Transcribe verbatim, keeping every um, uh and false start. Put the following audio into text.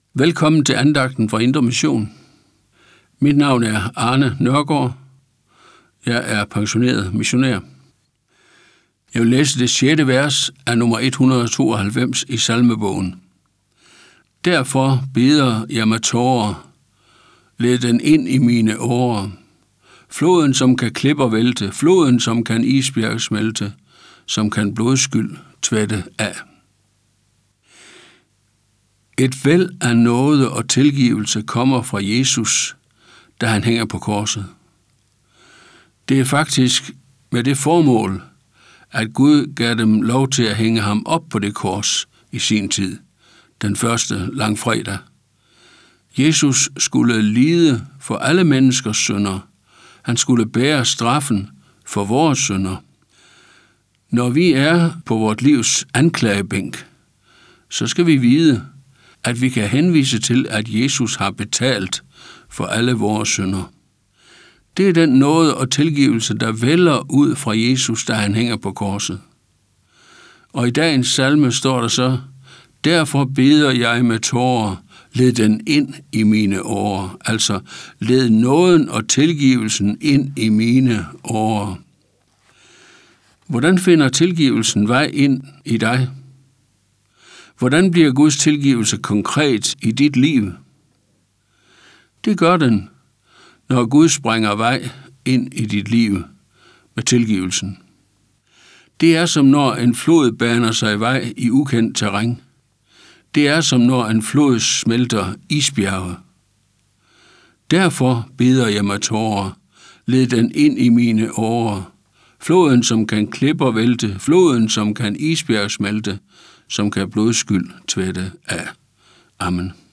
Velkommen til andagten fra Indre Mission. Mit navn er Arne Nørgaard. Jeg er pensioneret missionær. Jeg vil læse det sjette vers af nummer et hundrede og tooghalvfems i salmebogen. Derfor beder jeg med tårer, led den ind i mine årer. Floden, som kan klipper vælte, floden, som kan isbjerg smelte, som kan blodskyld tvætte af. Et væld af nåde og tilgivelse kommer fra Jesus, da han hænger på korset. Det er faktisk med det formål, at Gud gav dem lov til at hænge ham op på det kors i sin tid, den første langfredag. Jesus skulle lide for alle menneskers synder. Han skulle bære straffen for vores synder. Når vi er på vort livs anklagebænk, så skal vi vide, at vi kan henvise til, at Jesus har betalt for alle vores synder. Det er den nåde og tilgivelse, der vælger ud fra Jesus, da han hænger på korset. Og i dagens salme står der så, derfor beder jeg med tårer, led den ind i mine årer. Altså, led nåden og tilgivelsen ind i mine årer. Hvordan finder tilgivelsen vej ind i dig? Hvordan bliver Guds tilgivelse konkret i dit liv? Det gør den, når Gud springer vej ind i dit liv med tilgivelsen. Det er som når en flod baner sig vej i ukendt terræn. Det er som når en flod smelter isbjerge. Derfor beder jeg med tårer, led den ind i mine årer. Floden, som kan klipper vælte, floden, som kan isbjerg smelte, som kan blodskyld tvætte af. Amen.